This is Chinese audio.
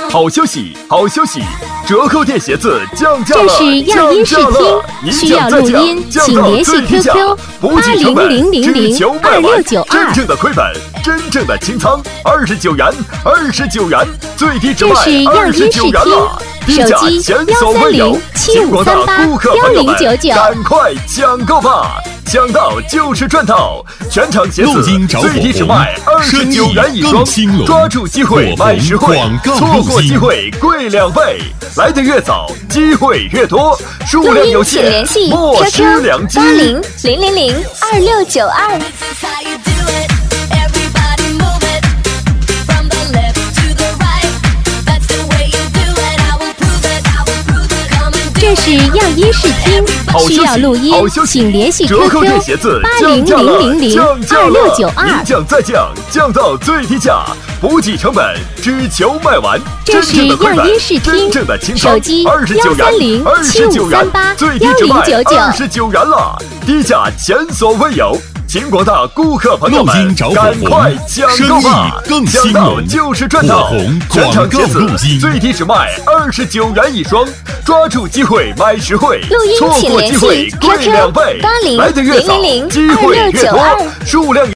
好消息，好消息！折扣店鞋子降价了！ 这是样音视听，需要录音，请联系 QQ 80002692。 真正的亏本，真正的清仓，29元，29元，最低只卖29元了！低价前所未有，请广大顾客朋友们赶快抢购吧！抢到就是赚到，全场鞋子最低只卖29元一双，抓住机会买实惠，错过机会贵2倍，来得越早机会越多，数量有限，莫失良机。 80002692。这是样音视听，需要录音，请联系 QQ 80002692。 一降再降，降到最低价，不计成本，只求卖完。 这是样音视听，手机13075381099， 最低只卖29元了，低价前所未有。请广大顾客朋友们赶快抢购吧！抢到就是赚到，全场鞋子最低只卖29元一双，抓住机会买实惠，错过机会贵2倍，来得越早机会越多，数量。